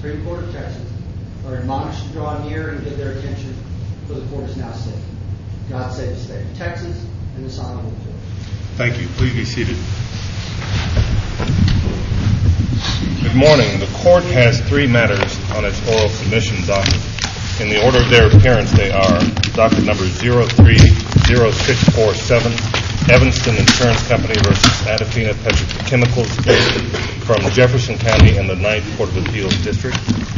Supreme Court of Texas are admonished to draw near and give their attention, for the court is now sitting. God save the state of Texas and this honorable court. Thank you. Please be seated. Good morning. The court has 3 matters on its oral submission docket. In the order of their appearance, they are docket number 030647, Evanston Insurance Company versus Adafina Petrochemicals from Jefferson County and the 9th Court of Appeals District.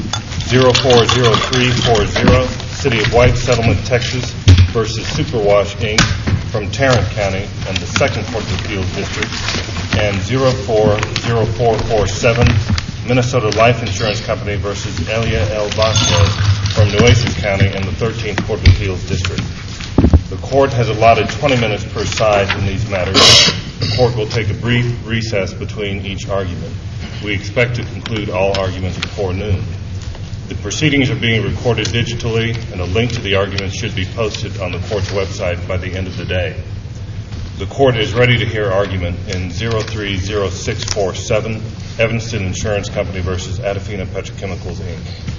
040340, City of White Settlement, Texas versus Superwash, Inc. from Tarrant County and the 2nd Court of Appeals District. And 040447, Minnesota Life Insurance Company versus Elia L. Vasquez from Nueces County and the 13th Court of Appeals District. The court has allotted 20 minutes per side in these matters. The court will take a brief recess between each argument. We expect to conclude all arguments before noon. The proceedings are being recorded digitally, and a link to the arguments should be posted on the court's website by the end of the day. The court is ready to hear argument in 030647, Evanston Insurance Company versus Adafina Petrochemicals, Inc.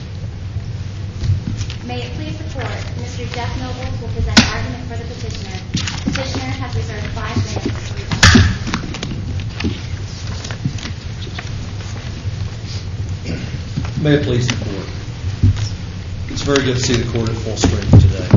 May it please the court, Mr. Jeff Nobles will present argument for the petitioner. Petitioner has reserved 5 minutes for rebuttal. May it please the court. It's very good to see the court at full strength today.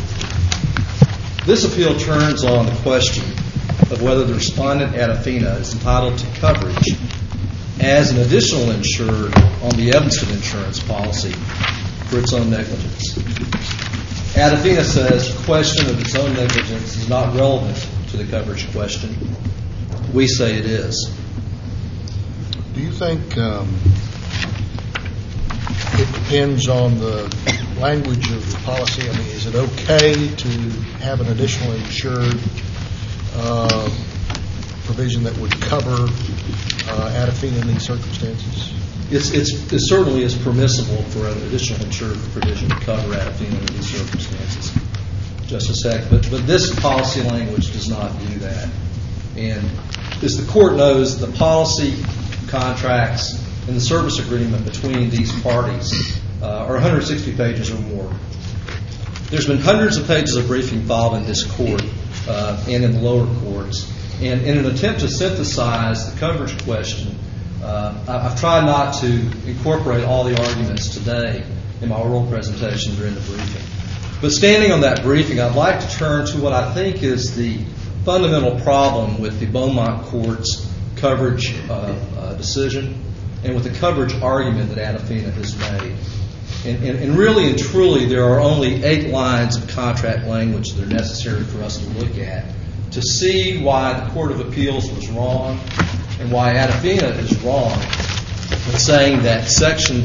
This appeal turns on the question of whether the respondent Adafina is entitled to coverage as an additional insured on the Evanston insurance policy for its own negligence. Adafina says the question of its own negligence is not relevant to the coverage question. We say it is. Do you think it depends on the language of the policy? I mean, is it okay to have an additional insured provision that would cover Adafina in these circumstances? It certainly is permissible for an additional insured provision to cover Adafina in these circumstances, Justice Heck. But this policy language does not do that. And as the court knows, the policy contracts and the service agreement between these parties are 160 pages or more. There's been hundreds of pages of briefing filed in this court and in the lower courts. And in an attempt to synthesize the coverage question, I've tried not to incorporate all the arguments today in my oral presentation during the briefing. But standing on that briefing, I'd like to turn to what I think is the fundamental problem with the Beaumont Court's coverage decision and with the coverage argument that Adafina has made. And really and truly, there are only 8 lines of contract language that are necessary for us to look at to see why the Court of Appeals was wrong and why Adafina is wrong in saying that Section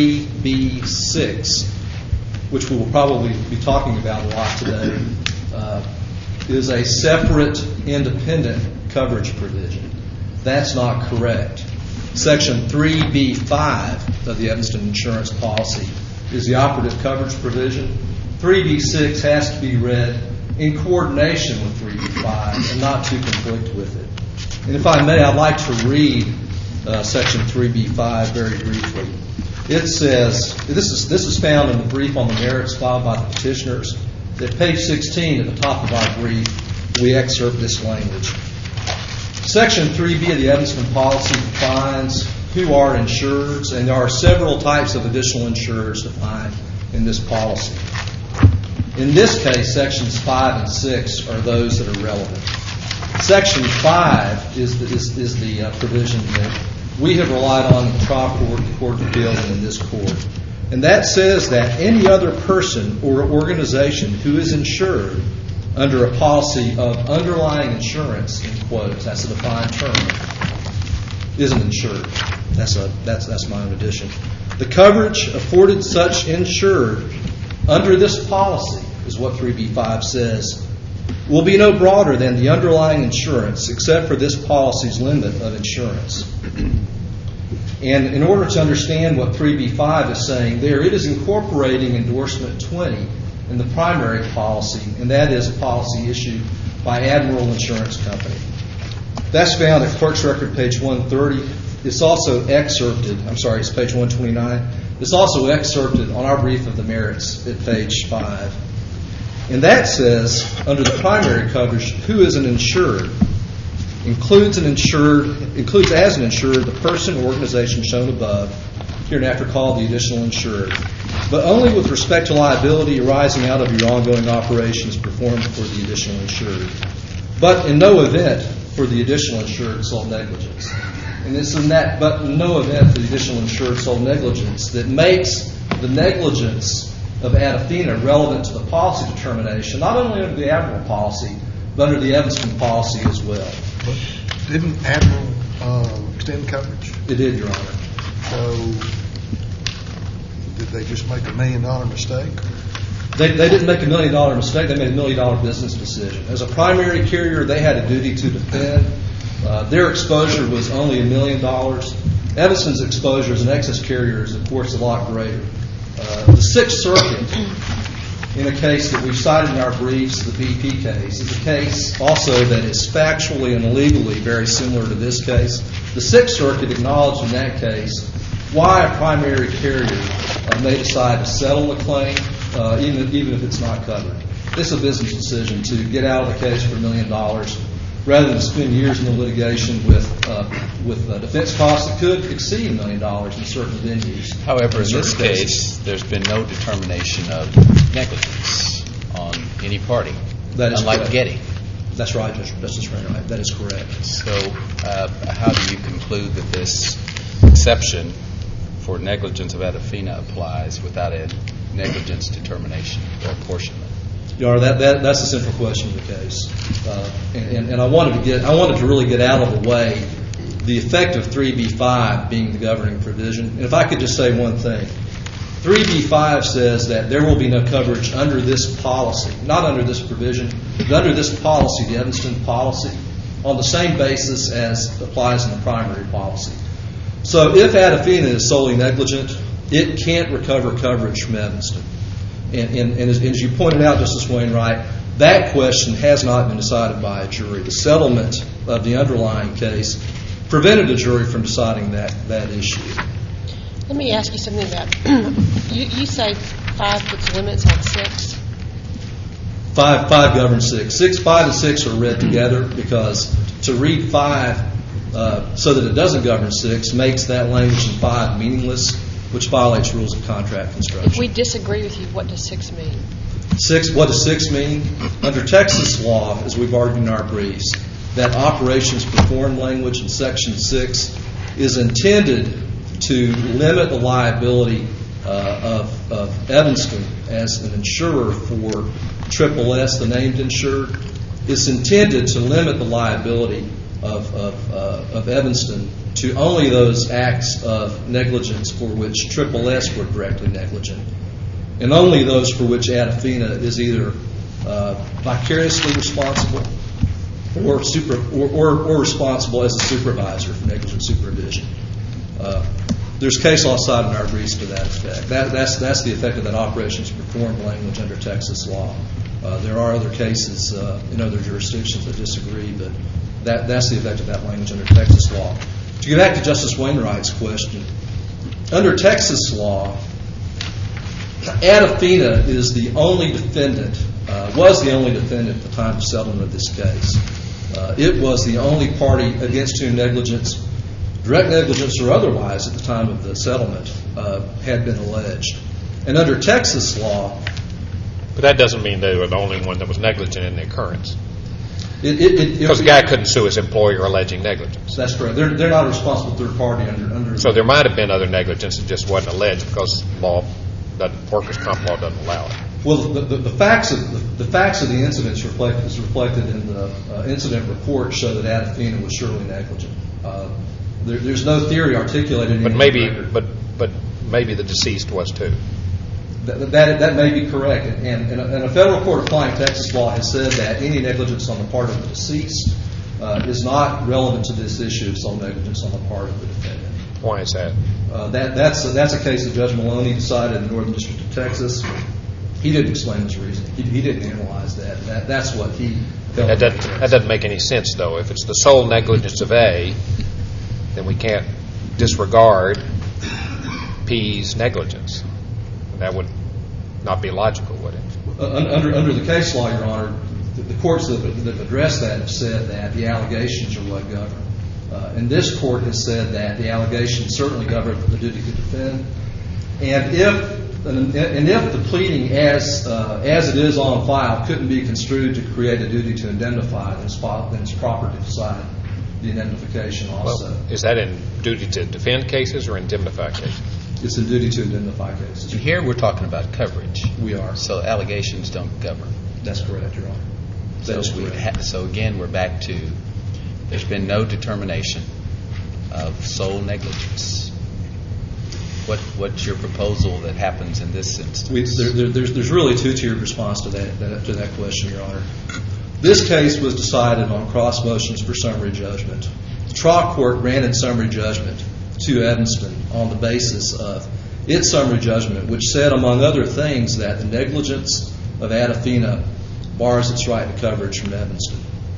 3B6, which we will probably be talking about a lot today, is a separate, independent coverage provision. That's not correct. Section 3B5 of the Evanston insurance policy is the operative coverage provision. 3B6 has to be read in coordination with 3B5 and not to conflict with it. And if I may, I'd like to read Section 3B5 very briefly. It says, this is found in the brief on the merits filed by the petitioners. At page 16 at the top of our brief, we excerpt this language. Section 3B of the Evanston policy defines who are insureds, and there are several types of additional insureds defined in this policy. In this case, Sections 5 and 6 are those that are relevant. Section 5 is the provision that we have relied on in the trial court, the Court of Appeals, and in this court. And that says that any other person or organization who is insured under a policy of underlying insurance, in quotes, that's a defined term, isn't insured. That's my own addition. The coverage afforded such insured under this policy, is what 3B5 says, will be no broader than the underlying insurance except for this policy's limit of insurance. And in order to understand what 3B5 is saying there, it is incorporating endorsement 20 in the primary policy, and that is a policy issued by Admiral Insurance Company. That's found at Clerk's Record, page 130. It's also excerpted, it's page 129. It's also excerpted on our brief of the merits at page 5. And that says, under the primary coverage, who is an insured? Includes as an insured the person or organization shown above, hereinafter called the additional insured, but only with respect to liability arising out of your ongoing operations performed for the additional insured, but in no event for the additional insured sole negligence. And it's in that but in no event for the additional insured sole negligence that makes the negligence of Adafina relevant to the policy determination, not only under the Admiral policy, but under the Evanston policy as well. But didn't Admiral extend coverage? It did, Your Honor. So did they just make $1 million mistake? They didn't make $1 million mistake. They made $1 million business decision. As a primary carrier, they had a duty to defend. Their exposure was only $1 million. Evanston's exposure as an excess carrier is, of course, a lot greater. The Sixth Circuit, in a case that we've cited in our briefs, the BP case, is a case also that is factually and legally very similar to this case. The Sixth Circuit acknowledged in that case why a primary carrier may decide to settle a claim, even if it's not covered. It's a business decision to get out of the case for $1 million rather than spend years in the litigation with defense costs that could exceed $1 million in certain venues. However, in this case, there's been no determination of negligence on any party, That is unlike correct. Getty. That's right, Justice Wainwright. That is correct. So how do you conclude that this exception for negligence of Adafina applies without a negligence determination or apportionment? Your Honor, that's the central question of the case, and I wanted to really get out of the way the effect of 3B5 being the governing provision. And if I could just say one thing, 3B5 says that there will be no coverage under this policy, not under this provision, but under this policy, the Evanston policy, on the same basis as applies in the primary policy. So if Adafina is solely negligent, it can't recover coverage from Evanston. And as you pointed out, Justice Wainwright, that question has not been decided by a jury. The settlement of the underlying case prevented a jury from deciding that issue. Let me ask you something about, you say 5 puts limits on 6? 5 governs 6. 5 and 6 are read together because to read 5 so that it doesn't govern 6 makes that language in 5 meaningless, which violates rules of contract construction. If we disagree with you, what does 6 mean? What does 6 mean? Under Texas law, as we've argued in our briefs, that operations performed language in Section 6 is intended to limit the liability of Evanston as an insurer for Triple S, the named insured. It's intended to limit the liability of Evanston to only those acts of negligence for which Triple S were directly negligent, and only those for which Adafina is either vicariously responsible or responsible as a supervisor for negligent supervision. There's case law cited in our briefs to that effect. That's the effect of that operations performed language under Texas law. There are other cases in other jurisdictions that disagree, but that's the effect of that language under Texas law. To get back to Justice Wainwright's question, under Texas law, Adafina is the only defendant, was the only defendant at the time of settlement of this case. It was the only party against whom negligence, direct negligence or otherwise, at the time of the settlement had been alleged. And under Texas law... But that doesn't mean they were the only one that was negligent in the occurrence. Because the guy couldn't sue his employer alleging negligence. That's correct. They're not a responsible third party under. So there might have been other negligence that just wasn't alleged because workers' comp law doesn't allow it. Well, the facts of the incident is reflected in the incident report show that Adafina was surely negligent. There's no theory articulated. But maybe the deceased was too. That may be correct, and a federal court applying Texas law has said that any negligence on the part of the deceased is not relevant to this issue of sole negligence on the part of the defendant. Why is that? That's a case that Judge Maloney decided in the Northern District of Texas. He didn't explain his reason. He didn't analyze that. That's what he felt. That doesn't make any sense, though. If it's the sole negligence of A, then we can't disregard appease negligence. That would not be logical, would it? Under the case law, Your Honor, the courts that have addressed that have said that the allegations are what govern. And this court has said that the allegations certainly govern the duty to defend. And if the pleading as it is on file couldn't be construed to create a duty to indemnify, then it's proper to decide the indemnification also. Well, is that in duty to defend cases or indemnify cases? It's a duty to indemnify cases. And here we're talking about coverage. We are. So allegations don't govern. That's correct, Your Honor. So again, we're back to there's been no determination of sole negligence. What's your proposal that happens in this instance? There's really a two-tiered response to that question, Your Honor. This case was decided on cross motions for summary judgment. The trial court granted summary judgment to Evanston on the basis of its summary judgment, which said, among other things, that the negligence of Adafina bars its right to coverage from Evanston.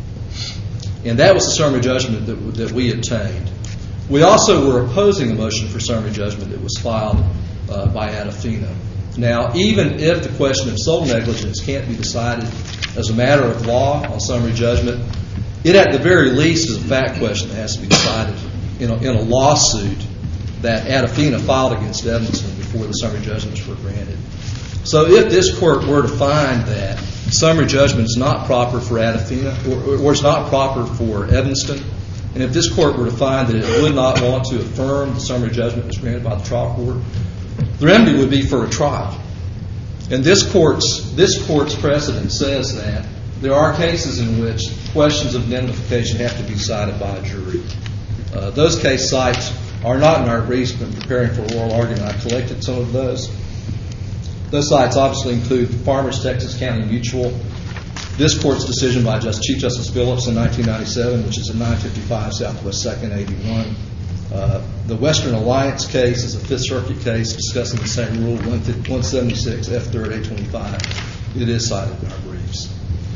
And that was the summary judgment that we obtained. We also were opposing a motion for summary judgment that was filed by Adafina. Now, even if the question of sole negligence can't be decided as a matter of law on summary judgment, it at the very least is a fact question that has to be decided in a lawsuit that Adafina filed against Evanston before the summary judgments were granted. So if this court were to find that summary judgment is not proper for Adafina or is not proper for Evanston, and if this court were to find that it would not want to affirm the summary judgment that was granted by the trial court, the remedy would be for a trial. And this court's precedent says that there are cases in which questions of indemnification have to be decided by a jury. Those case sites are not in our briefs, but in preparing for oral argument, I collected some of those. Those sites obviously include Farmers Texas County Mutual, this court's decision by Chief Justice Phillips in 1997, which is at 955 Southwest 2nd 81. The Western Alliance case is a Fifth Circuit case discussing the same rule, 176 F3rd 825. It is cited in our briefs.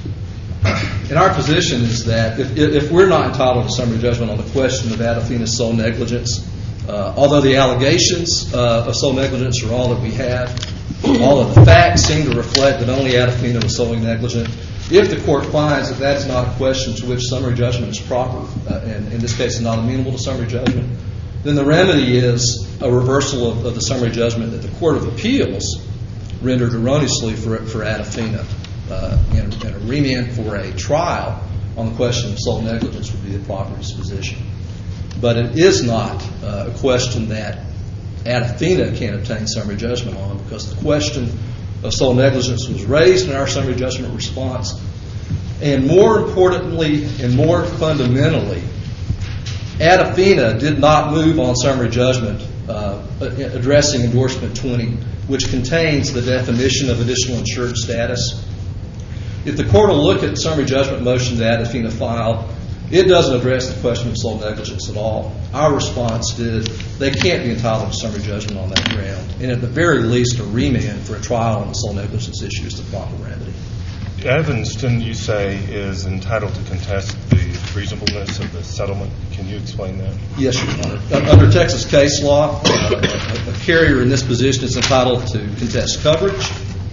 And our position is that if we're not entitled to summary judgment on the question of Adafina's sole negligence, although the allegations of sole negligence are all that we have, all of the facts seem to reflect that only Adafina was solely negligent. If the court finds that that's not a question to which summary judgment is proper, and in this case is not amenable to summary judgment, then the remedy is a reversal of the summary judgment that the Court of Appeals rendered erroneously for Adafina, and a remand for a trial on the question of sole negligence would be the proper disposition. But it is not a question that Adafina can't obtain summary judgment on, because the question of sole negligence was raised in our summary judgment response. And more importantly and more fundamentally, Adafina did not move on summary judgment addressing endorsement 20, which contains the definition of additional insured status. If the court will look at the summary judgment motion that Adafina filed, it doesn't address the question of sole negligence at all. Our response is they can't be entitled to summary judgment on that ground. And at the very least, a remand for a trial on the sole negligence issue is the proper remedy. Evanston, you say, is entitled to contest the reasonableness of the settlement. Can you explain that? Yes, Your Honor. Under Texas case law, a carrier in this position is entitled to contest coverage.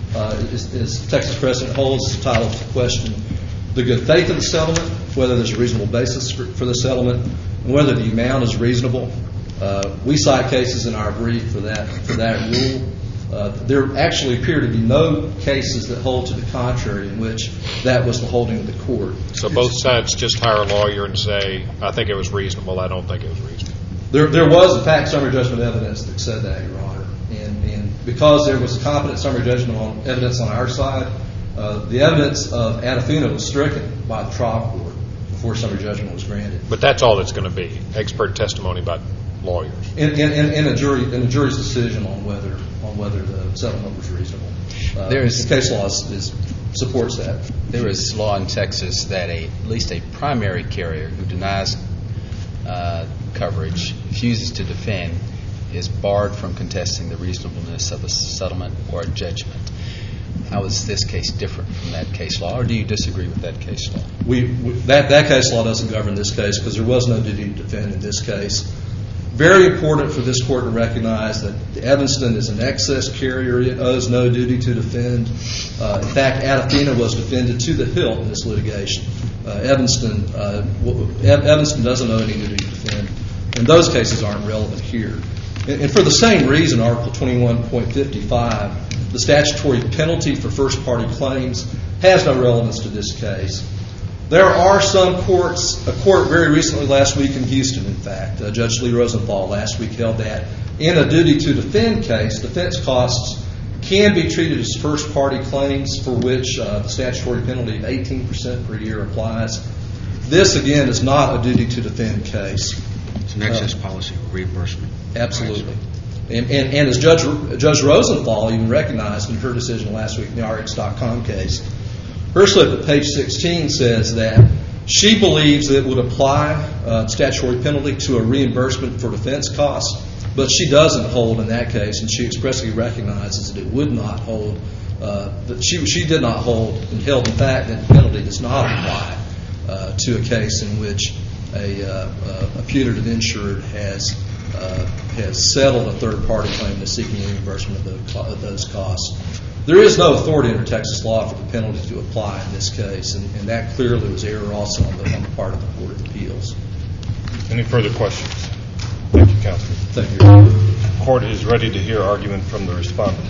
As Texas precedent holds, it's entitled to question the good faith of the settlement, whether there's a reasonable basis for the settlement, and whether the amount is reasonable. We cite cases in our brief for that rule. There actually appear to be no cases that hold to the contrary in which that was the holding of the court. So both sides just hire a lawyer and say, I think it was reasonable, I don't think it was reasonable. There was, in fact, summary judgment evidence that said that, Your Honor. And because there was competent summary judgment evidence on our side, the evidence of Adafina was stricken by the trial court before summary judgment was granted. But that's all it's going to be, expert testimony by lawyers. In a jury's decision on whether the settlement was reasonable. The case law supports that. There is law in Texas that at least a primary carrier who denies coverage, refuses to defend, is barred from contesting the reasonableness of a settlement or a judgment. How is this case different from that case law, or do you disagree with that case law? That case law doesn't govern this case because there was no duty to defend in this case. Very important for this court to recognize that Evanston is an excess carrier. It owes no duty to defend. In fact, Adafina was defended to the hilt in this litigation. Evanston doesn't owe any duty to defend, and those cases aren't relevant here. And for the same reason, Article 21.55, the statutory penalty for first-party claims, has no relevance to this case. There are some courts, a court very recently last week in Houston, in fact, Judge Lee Rosenthal last week held that in a duty to defend case, defense costs can be treated as first-party claims for which the statutory penalty of 18% per year applies. This, again, is not a duty to defend case. It's an excess policy reimbursement. Absolutely. And as Judge Rosenthal even recognized in her decision last week in the RX.com case, her slip at page 16 says that she believes it would apply statutory penalty to a reimbursement for defense costs, but she doesn't hold in that case, and she expressly recognizes that it would not hold. That she did not hold and held, in fact, that the penalty does not apply to a case in which a putative insured has settled a third-party claim and is seeking reimbursement of those costs. There is no authority under Texas law for the penalty to apply in this case, and that clearly was error also on the part of the Court of Appeals. Any further questions? Thank you, Counselor. Thank you. The Court is ready to hear argument from the respondent.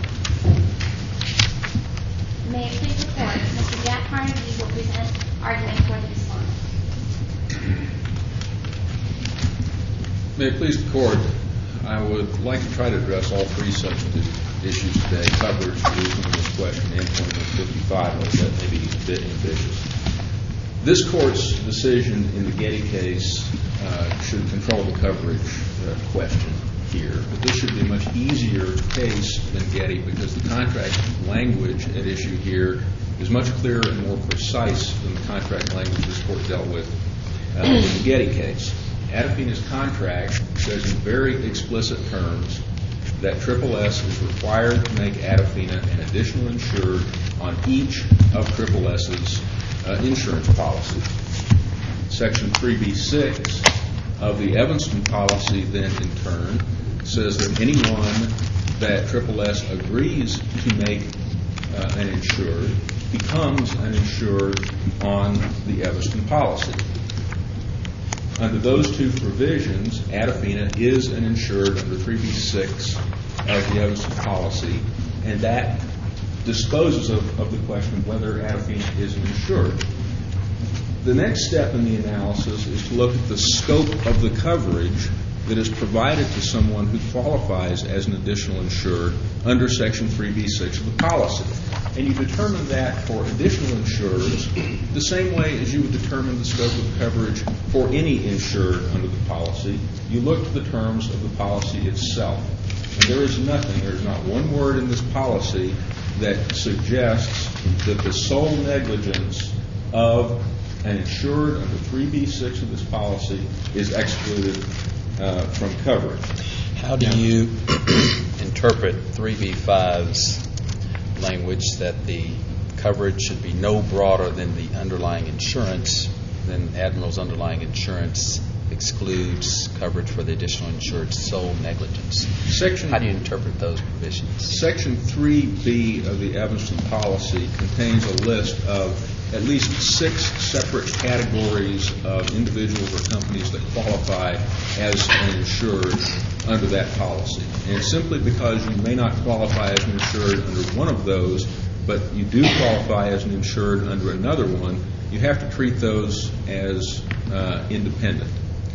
May it please the Court, Mr. Jack Carnegie will present argument for the respondent. May it please the Court, I would like to try to address all three substantive issues today: coverage, reasonableness question, and 2155, although that may be a bit ambitious. This Court's decision in the Getty case should control the coverage question here, but this should be a much easier case than Getty because the contract language at issue here is much clearer and more precise than the contract language this Court dealt with in the Getty case. Adafina's contract says in very explicit terms that SSS is required to make Adafina an additional insured on each of SSS's insurance policies. Section 3B6 of the Evanston policy then in turn says that anyone that SSS agrees to make an insured becomes an insured on the Evanston policy. Under those two provisions, Adafina is an insured under 3B6 of the Evanston policy, and that disposes of the question of whether Adafina is an insured. The next step in the analysis is to look at the scope of the coverage that is provided to someone who qualifies as an additional insured under Section 3B6 of the policy. And you determine that for additional insureds the same way as you would determine the scope of coverage for any insured under the policy. You look to the terms of the policy itself. And there is nothing, there is not one word in this policy that suggests that the sole negligence of an insured under 3B6 of this policy is excluded from coverage. How do you interpret 3B5's language that the coverage should be no broader than the underlying insurance, then Admiral's underlying insurance excludes coverage for the additional insured's sole negligence? How do you interpret those provisions? Section 3B of the Evanston policy contains a list of at least 6 separate categories of individuals or companies that qualify as an insured under that policy. And simply because you may not qualify as an insured under one of those, but you do qualify as an insured under another one, you have to treat those as independent.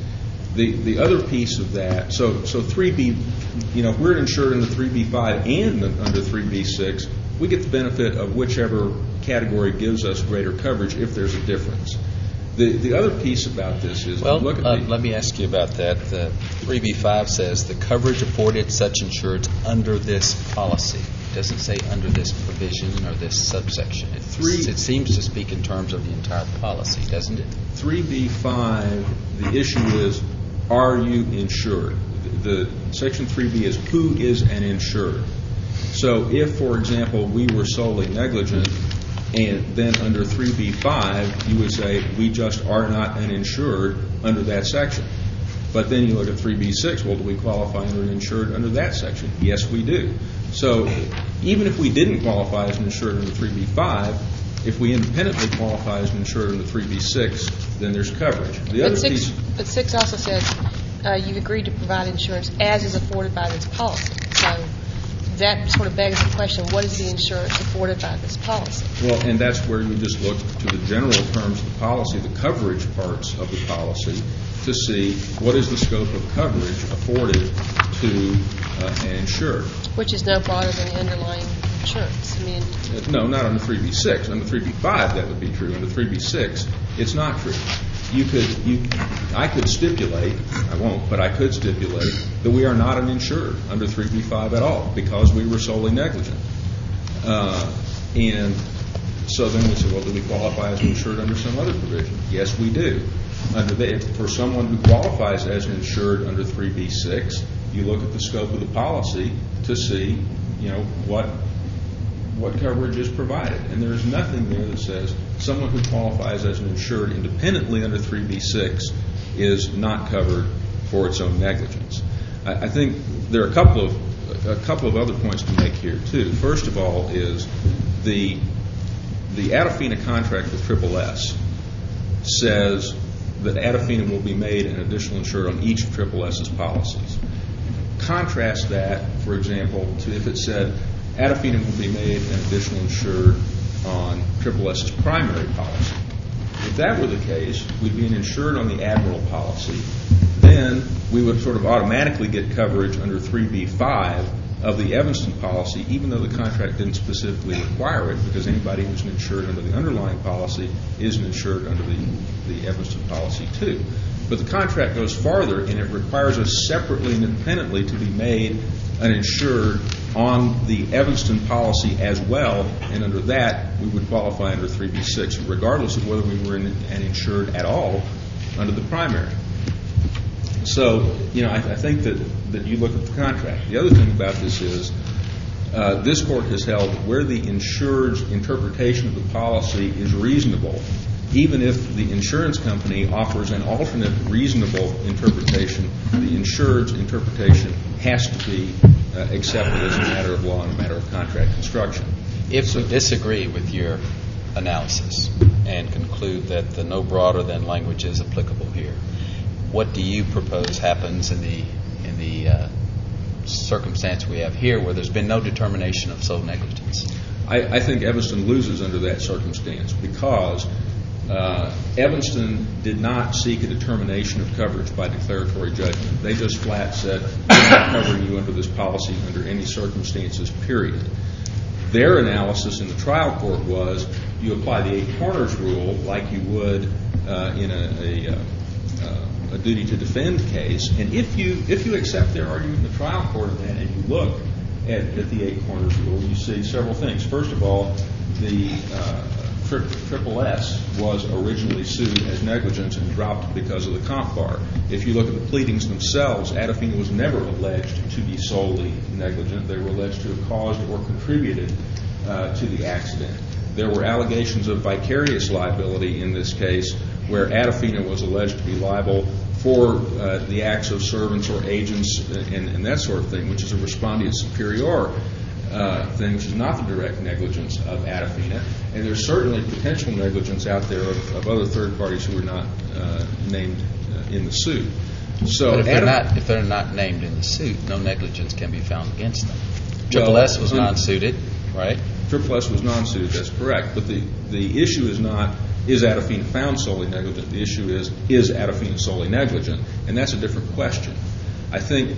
The other piece of that, so 3B, if we're insured under 3B5 and under 3B6, we get the benefit of whichever category gives us greater coverage if there's a difference. The other piece about this is, look at let me ask you about that. 3B5 says the coverage afforded such insureds under this policy. It doesn't say under this provision or this subsection. It seems to speak in terms of the entire policy, doesn't it? 3B5, the issue is, are you insured? The Section 3B is who is an insured. So if, for example, we were solely negligent, and then under 3B5, you would say we just are not an insured under that section. But then you look at 3B6, well, do we qualify under an insured under that section? Yes, we do. So even if we didn't qualify as an insured under 3B5, if we independently qualify as an insured under 3B6, then there's coverage. But 6 also says you've agreed to provide insurance as is afforded by this policy. So that sort of begs the question, what is the insurance afforded by this policy? Well, and that's where you just look to the general terms of the policy, the coverage parts of the policy, to see what is the scope of coverage afforded to an insured. Which is no broader than the underlying insurance. I mean, no, not under 3B6. Under 3B5, that would be true. Under 3B6, it's not true. I could stipulate, I won't, but I could stipulate that we are not an insured under 3B5 at all because we were solely negligent. And so then we say, well, do we qualify as an insured under some other provision? Yes, we do. For someone who qualifies as an insured under 3B6, you look at the scope of the policy to see, what coverage is provided. And there's nothing there that says someone who qualifies as an insured independently under 3B6 is not covered for its own negligence. I think there are a couple of other points to make here too. First of all is the Adafina contract with SSS says that Adafina will be made an additional insured on each of SSS's policies. Contrast that, for example, to if it said Adafina will be made an additional insured on SSS's primary policy. If that were the case, we'd be an insured on the Admiral policy. Then we would sort of automatically get coverage under 3B5 of the Evanston policy, even though the contract didn't specifically require it, because anybody who's an insured under the underlying policy is an insured under the Evanston policy too. But the contract goes farther, and it requires us separately and independently to be made an insured on the Evanston policy as well, and under that we would qualify under 3B6, regardless of whether we were an insured at all under the primary. So, I think that you look at the contract. The other thing about this is this court has held where the insured's interpretation of the policy is reasonable, even if the insurance company offers an alternate reasonable interpretation, the insured's interpretation has to be accepted as a matter of law and a matter of contract construction. If we disagree with your analysis and conclude that the no broader than language is applicable here, what do you propose happens in the circumstance we have here where there's been no determination of sole negligence? I think Evanston loses under that circumstance because Evanston did not seek a determination of coverage by declaratory judgment. They just flat said, we're not covering you under this policy under any circumstances, period. Their analysis in the trial court was you apply the 8 corners rule like you would in a duty to defend case, and if you accept their argument in the trial court of that and you look at the 8 corners rule, you see several things. First of all, the SSS was originally sued as negligence and dropped because of the comp bar. If you look at the pleadings themselves, Adafina was never alleged to be solely negligent. They were alleged to have caused or contributed to the accident. There were allegations of vicarious liability in this case where Adafina was alleged to be liable for the acts of servants or agents and that sort of thing, which is a respondeat superior thing, which is not the direct negligence of Adafina. And there's certainly potential negligence out there of other third parties who are not named in the suit. So but if they're not named in the suit, no negligence can be found against them. SSS was non-suited, right? SSS was non-suited, that's correct. But the issue is not, is Adafina found solely negligent? The issue is Adafina solely negligent? And that's a different question. I think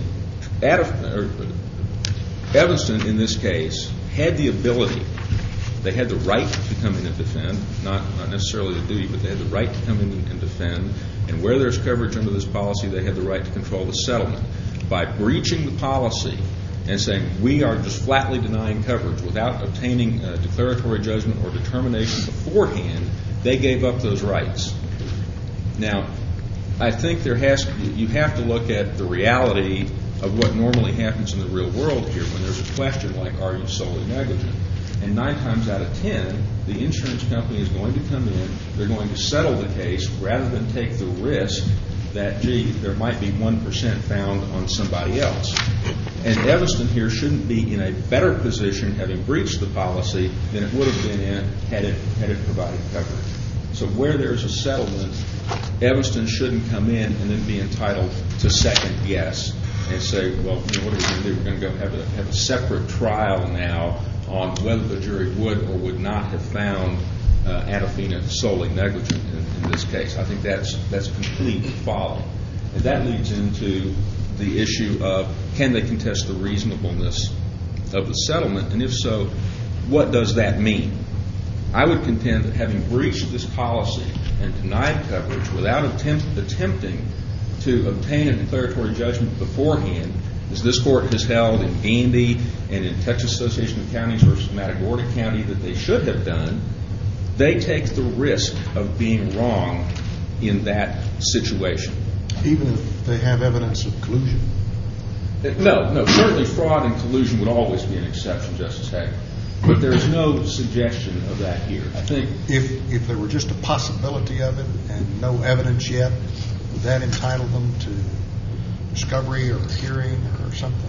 Evanston, in this case, had the ability, they had the right to come in and defend, not necessarily the duty, but they had the right to come in and defend. And where there's coverage under this policy, they had the right to control the settlement. By breaching the policy and saying we are just flatly denying coverage without obtaining a declaratory judgment or determination beforehand, they gave up those rights. Now, I think you have to look at the reality of what normally happens in the real world here when there's a question like, are you solely negligent? And 9 times out of 10, the insurance company is going to come in, they're going to settle the case rather than take the risk that, gee, there might be 1% found on somebody else. And Evanston here shouldn't be in a better position, having breached the policy, than it would have been in had it provided coverage. So where there's a settlement, Evanston shouldn't come in and then be entitled to second guess and say, well, what are we going to do? We're going to go have a separate trial now on whether the jury would or would not have found Adafina solely negligent in this case. I think that's complete folly. And that leads into the issue of, can they contest the reasonableness of the settlement? And if so, what does that mean? I would contend that having breached this policy and denied coverage without attempting to obtain a declaratory judgment beforehand, as this Court has held in Gandy and in Texas Association of Counties versus Matagorda County that they should have done, they take the risk of being wrong in that situation. Even if they have evidence of collusion? No. Certainly fraud and collusion would always be an exception, Justice Hager. But there's no suggestion of that here. I think if there were just a possibility of it and no evidence yet, would that entitle them to discovery or hearing or something?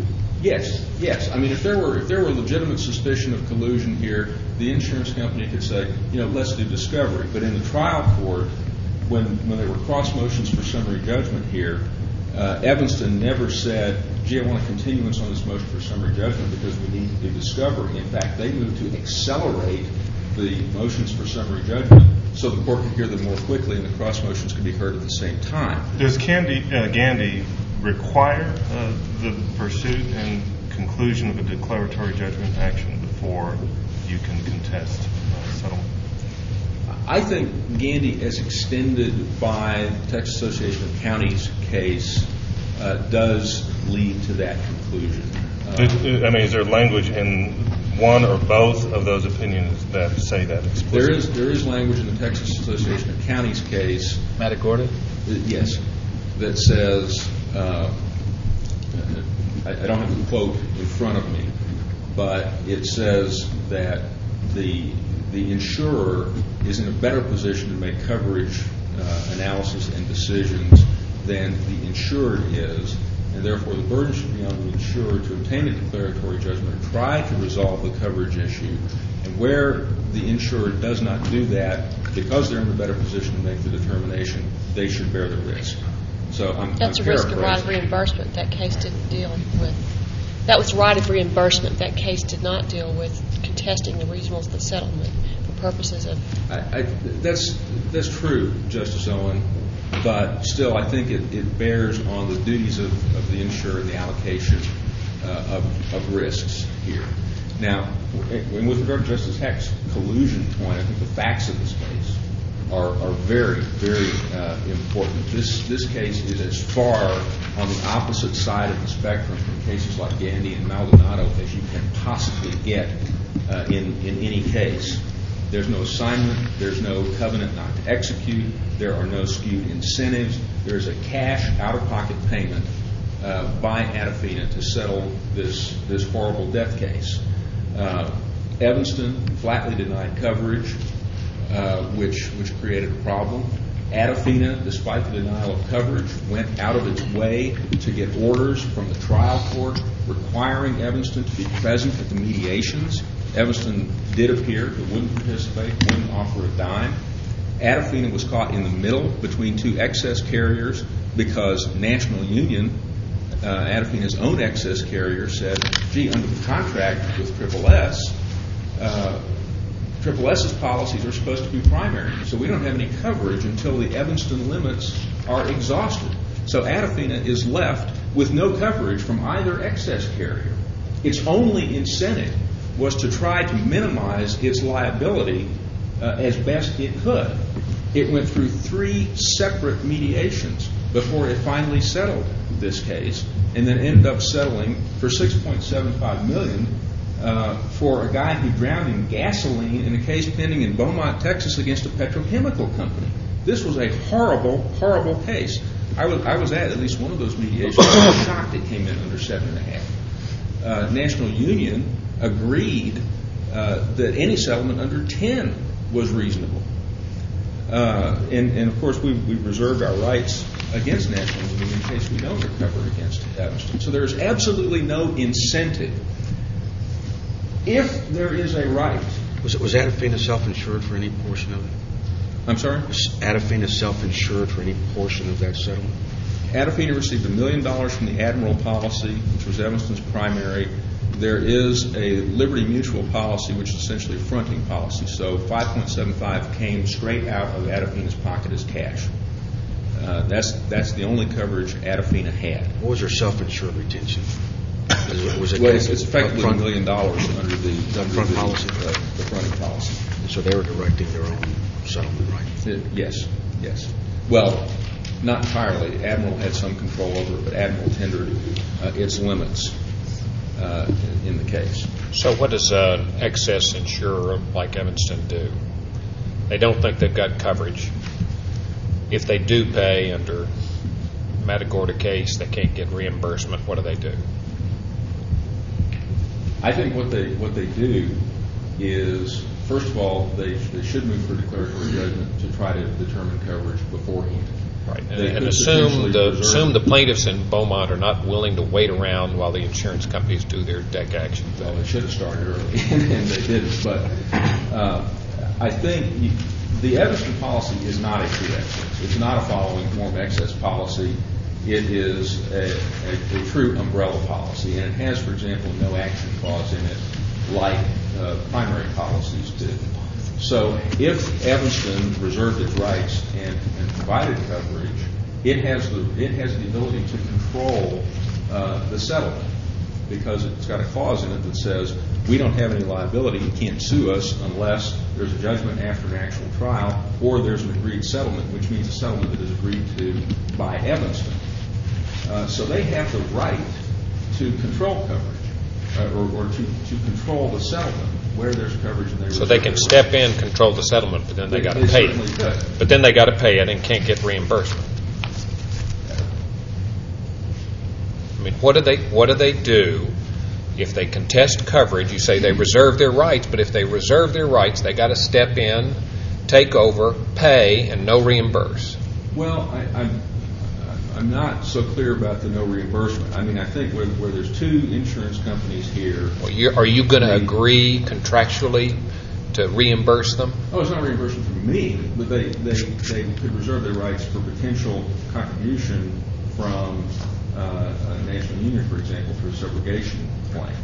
Yes. I mean, if there were legitimate suspicion of collusion here, the insurance company could say, let's do discovery. But in the trial court, when there were cross motions for summary judgment here, Evanston never said, gee, I want a continuance on this motion for summary judgment because we need to do discovery. In fact, they moved to accelerate the motions for summary judgment so the court could hear them more quickly and the cross motions could be heard at the same time. Does Gandy require the pursuit and conclusion of a declaratory judgment action before you can contest settlement? I think Gandy, as extended by the Texas Association of Counties case, does lead to that conclusion. Is there language in one or both of those opinions that say that explicitly? There is language in the Texas Association of Counties case. Matagorda? Yes, that says, I don't have the quote in front of me, but it says that the insurer is in a better position to make coverage analysis and decisions than the insured is, and therefore the burden should be on the insurer to obtain a declaratory judgment or try to resolve the coverage issue. And where the insurer does not do that, because they're in a better position to make the determination, they should bear the risk. So that's a risk of right of reimbursement. That case didn't deal with. That was right of reimbursement. That case did not deal with contesting the reasonableness of the settlement for purposes of. That's true, Justice Owen. But still, I think it bears on the duties of the insurer and the allocation of risks here. Now, with regard to Justice Heck's collusion point, I think the facts of this case are very, very important. This case is as far on the opposite side of the spectrum from cases like Gandy and Maldonado as you can possibly get in any case. There's no assignment. There's no covenant not to execute. There are no skewed incentives. There's a cash out-of-pocket payment by Adafina to settle this horrible death case. Evanston flatly denied coverage, which created a problem. Adafina, despite the denial of coverage, went out of its way to get orders from the trial court requiring Evanston to be present at the mediations. Evanston did appear, but wouldn't participate, wouldn't offer a dime. Adafina was caught in the middle between two excess carriers because National Union, Adafina's own excess carrier, said, gee, under the contract with SSS's policies are supposed to be primary, so we don't have any coverage until the Evanston limits are exhausted. So Adafina is left with no coverage from either excess carrier. Its only incentive was to try to minimize its liability as best it could. It went through 3 separate mediations before it finally settled this case, and then ended up settling for $6.75 million for a guy who drowned in gasoline in a case pending in Beaumont, Texas, against a petrochemical company. This was a horrible, horrible case. I was at least one of those mediations. I was shocked it came in under 7.5. National Union agreed that any settlement under 10 was reasonable. And of course, we reserved our rights against National Union in case we don't recover against Evanston. So there's absolutely no incentive. If there is a right... Was Adafina self-insured for any portion of it? I'm sorry? Was Adafina self-insured for any portion of that settlement? Adafina received $1 million from the Admiral policy, which was Evanston's primary. There is a Liberty Mutual policy, which is essentially a fronting policy. So 5.75 came straight out of Adafina's pocket as cash. That's the only coverage Adafina had. What was her self-insured retention? Was it Well, it's effectively $1 million under the front policy? The fronting policy. So they were directing their own settlement, right? Yes. Well, not entirely. Admiral had some control over it, but Admiral tendered its limits in the case. So what does an excess insurer like Evanston do? They don't think they've got coverage. If they do pay under Matagorda case, they can't get reimbursement. What do? I think what they do is, first of all, they should move for declaratory judgment to try to determine coverage beforehand. Right, and assume the plaintiffs in Beaumont are not willing to wait around while the insurance companies do their deck action. Well, they should have started early, and they didn't. But I think the Evanston policy is not a true excess. It's not a following form excess policy. It is a true umbrella policy, and it has, for example, no action clause in it like primary policies do. So if Evanston reserved its rights and provided coverage, it has the ability to control the settlement because it's got a clause in it that says we don't have any liability, you can't sue us unless there's a judgment after an actual trial or there's an agreed settlement, which means a settlement that is agreed to by Evanston. So they have the right to control coverage or to control the settlement where there's coverage. And so they can step in, control the settlement, but then they got to pay it. But then they got to pay it and can't get reimbursement. I mean, what do they do if they contest coverage? You say they reserve their rights, but if they reserve their rights, they got to step in, take over, pay, and no reimburse. Well, I'm not so clear about the no reimbursement. I mean, I think where there's two insurance companies here. Well, are you going to agree contractually to reimburse them? Oh, it's not reimbursement from me, but they could reserve their rights for potential contribution from National Union, for example, for a subrogation claim.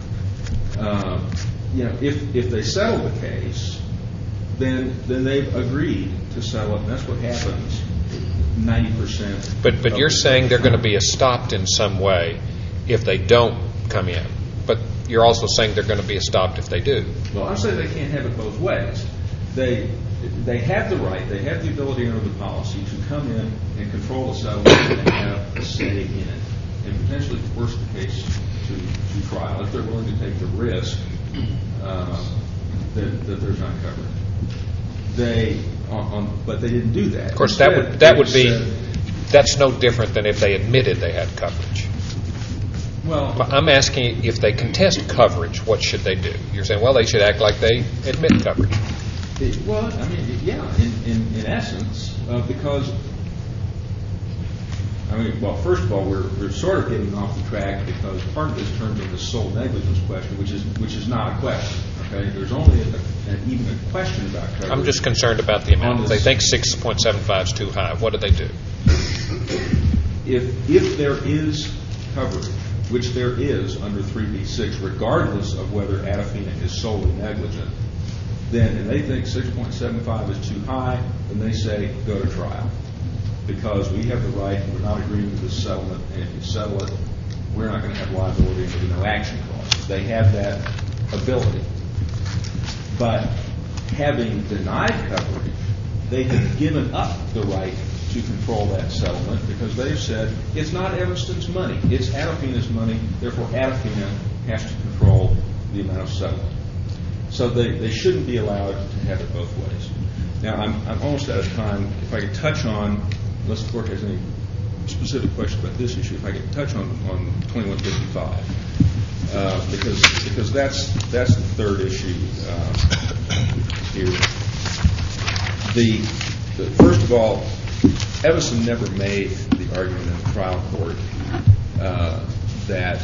If they settle the case, then they've agreed to settle it, and that's what happens 90%. But you're saying they're going to be stopped in some way if they don't come in. But you're also saying they're going to be stopped if they do. Well, I'm saying they can't have it both ways. They have the right, they have the ability under the policy to come in and control the settlement and have a say in it, and potentially force the case to trial if they're willing to take the risk that there's not coverage. But they didn't do that. Of course, that's no different than if they admitted they had coverage. Well, I'm asking if they contest coverage, what should they do? You're saying, well, they should act like they admit coverage. Well, I mean, yeah, in essence, because first of all, we're sort of getting off the track because part of this turns into the sole negligence question, which is not a question. Okay, there's only even a question about coverage. I'm just concerned about the amount. They think 6.75 is too high. What do they do? If there is coverage, which there is under 3B6, regardless of whether Adafina is solely negligent, then and they think 6.75 is too high, then they say go to trial because we have the right and we're not agreeing with this settlement, and if you settle it, we're not going to have liability for the no action clause. They have that ability. But having denied coverage, they have given up the right to control that settlement because they've said it's not Evanston's money, it's Adafina's money, therefore Adafina has to control the amount of settlement. So they shouldn't be allowed to have it both ways. Now, I'm almost out of time. If I could touch on, unless the Court has any specific questions about this issue, if I could touch on 2155, because that's the third issue here. First of all, Evanston never made the argument in the trial court that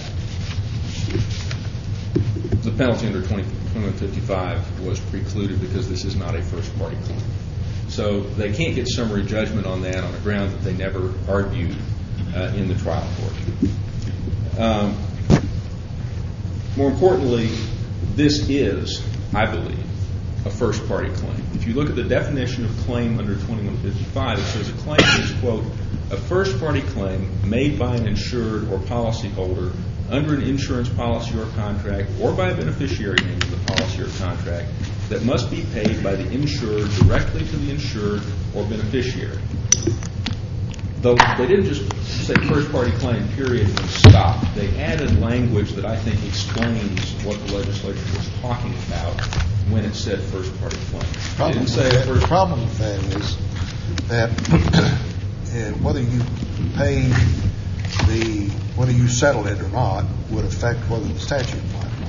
the penalty under 2155 was precluded because this is not a first-party claim. So they can't get summary judgment on that on the ground that they never argued in the trial court. More importantly, this is, I believe, a first-party claim. If you look at the definition of claim under 2155, it says a claim is, quote, a first-party claim made by an insured or policyholder under an insurance policy or contract or by a beneficiary named in the policy or contract that must be paid by the insured directly to the insured or beneficiary. Though they didn't just say first-party claim, period, and stop. They added language that I think explains what the legislature was talking about when it said first-party claim. The problem with that is that whether you settle it or not would affect whether the statute applies or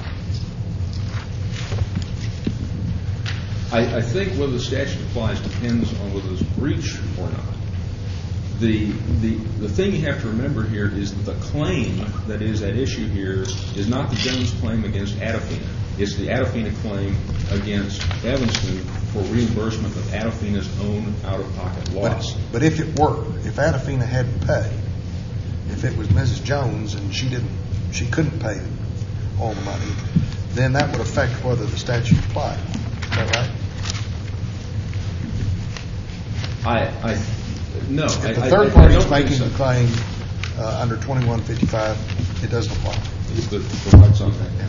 not. I think whether the statute applies depends on whether there's a breach or not. The thing you have to remember here is that the claim that is at issue here is not the Jones claim against Adafina. It's the Adafina claim against Evanston for reimbursement of Adafina's own out-of-pocket loss. But if it were, if Adafina hadn't paid, if it was Mrs. Jones and she couldn't pay all the money, then that would affect whether the statute applied. Is that right? No. If the third party is making the claim under 2155, it doesn't apply. The rights on that.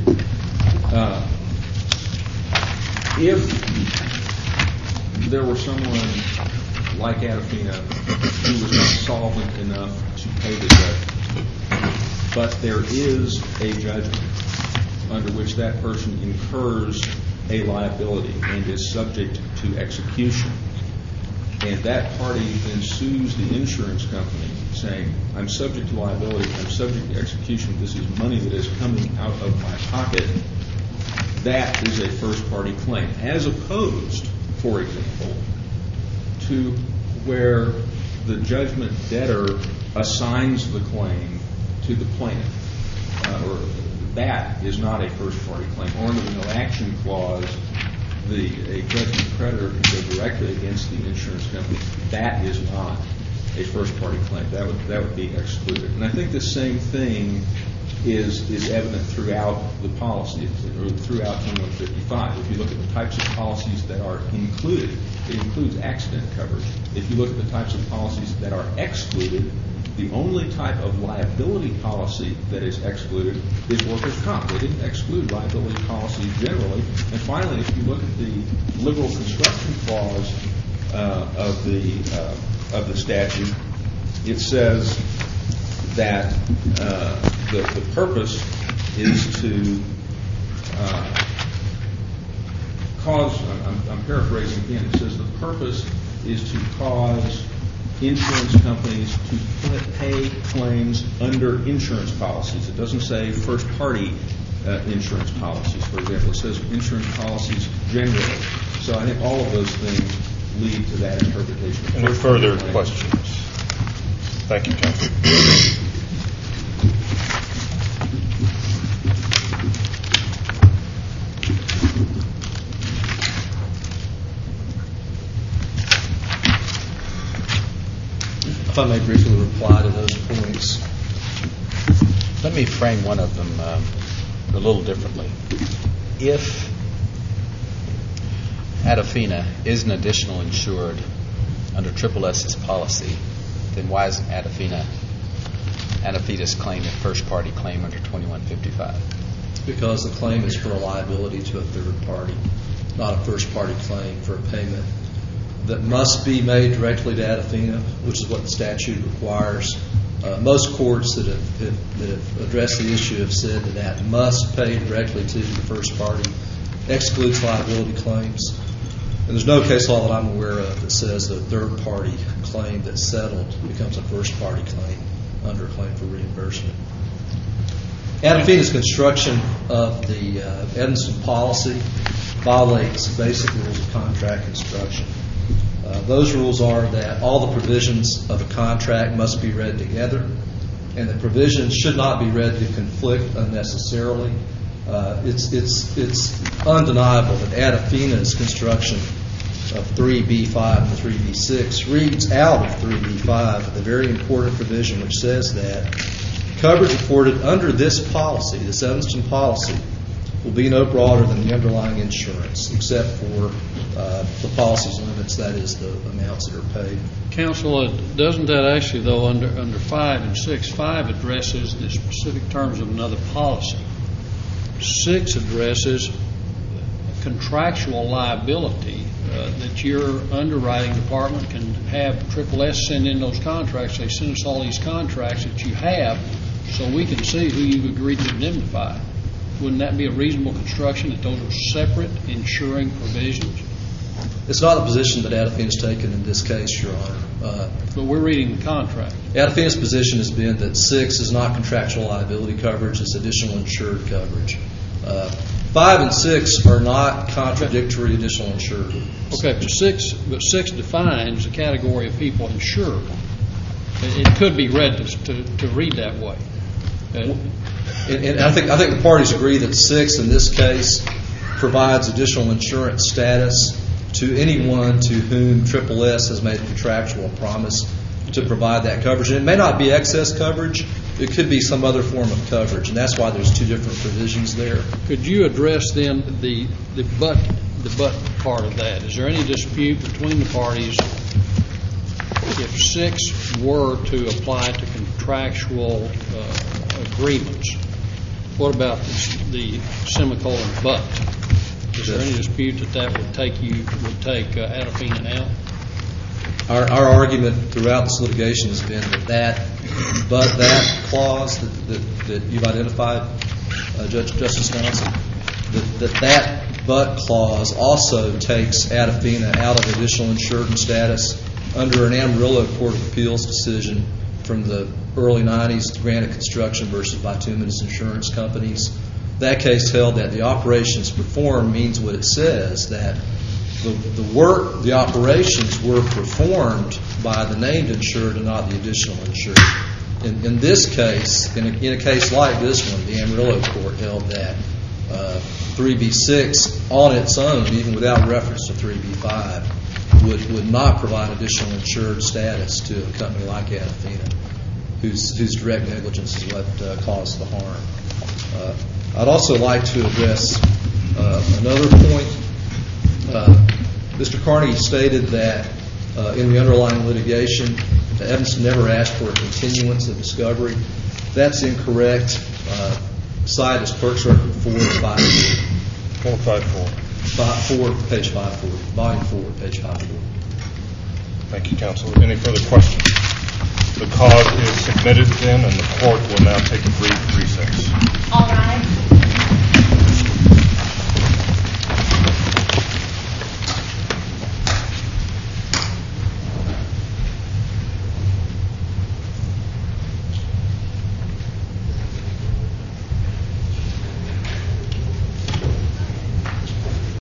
If there were someone like Adafina who was not solvent enough to pay the judgment, but there is a judgment under which that person incurs a liability and is subject to execution, and that party then sues the insurance company saying, I'm subject to liability, I'm subject to execution, this is money that is coming out of my pocket, that is a first-party claim, as opposed, for example, to where the judgment debtor assigns the claim to the plaintiff. Or that is not a first-party claim. Or under the no-action clause, a judgment creditor can go directly against the insurance company. That is not a first-party claim. That would be excluded. And I think the same thing is evident throughout the policy, or throughout 2155. If you look at the types of policies that are included, it includes accident coverage. If you look at the types of policies that are excluded, the only type of liability policy that is excluded is workers' comp. They didn't exclude liability policies generally. And finally, if you look at the liberal construction clause of the statute, it says that the purpose is to cause, I'm paraphrasing again, it says the purpose is to cause insurance companies to pay claims under insurance policies. It doesn't say first-party insurance policies, for example. It says insurance policies generally. So I think all of those things lead to that interpretation. Any further questions? Thank you, Counsel. If I may briefly reply to those points. Let me frame one of them a little differently. If Adafina is an additional insured under SSS's policy, then why isn't Adafina's claim a first-party claim under 2155? Because the claim is for a liability to a third party, not a first-party claim for a payment that must be made directly to Adafina, which is what the statute requires. Most courts that have addressed the issue have said that must pay directly to the first party, excludes liability claims. And there's no case law that I'm aware of that says that a third party claim that's settled becomes a first party claim under a claim for reimbursement. Adafina's construction of the Evanston policy violates basic rules of contract construction. Those rules are that all the provisions of a contract must be read together, and the provisions should not be read to conflict unnecessarily. It's undeniable that Adafina's construction of 3B5 and 3B6 reads out of 3B5 the very important provision which says that coverage afforded under this policy, this Evanston policy, will be no broader than the underlying insurance, except for the policy's limits, that is, the amounts that are paid. Counsel, doesn't that actually, though, under 5 and 6, 5 addresses the specific terms of another policy. 6 addresses contractual liability that your underwriting department can have SSS send in those contracts. They send us all these contracts that you have so we can see who you've agreed to indemnify. Wouldn't that be a reasonable construction that those are separate insuring provisions? It's not a position that Adafina's taken in this case, Your Honor. But we're reading the contract. Adafina's position has been that 6 is not contractual liability coverage, it's additional insured coverage. 5 and 6 are not contradictory additional insured. Okay, but 6 defines the category of people insured. It could be read to read that way. And I think the parties agree that 6 in this case provides additional insurance status to anyone to whom SSS has made a contractual promise to provide that coverage. And it may not be excess coverage. It could be some other form of coverage, and that's why there's 2 different provisions there. Could you address then the but part of that? Is there any dispute between the parties if 6 were to apply to contractual agreements? What about the semicolon but? Is there any dispute that would take Adafina out? Our argument throughout this litigation has been that clause that you've identified, Justice Johnson, that but clause also takes Adafina out of additional insured status under an Amarillo Court of Appeals decision from the early 90s, Granite Construction versus Bituminous Insurance Companies. That case held that the operations performed means what it says, that the operations were performed by the named insured and not the additional insured. In this case, in a case like this one, the Amarillo Court held that 3B6 on its own, even without reference to 3B5, would not provide additional insured status to a company like Adafina, whose direct negligence is what caused the harm. I'd also like to address another point. Mr. Carnegie stated that in the underlying litigation, Evanston never asked for a continuance of discovery. That's incorrect. Cite is Clerk's Record 454. 454, page 54. Volume 4, page 54. Thank you, Counsel. Any further questions? The cause is submitted then, and the court will now take a brief recess. All rise.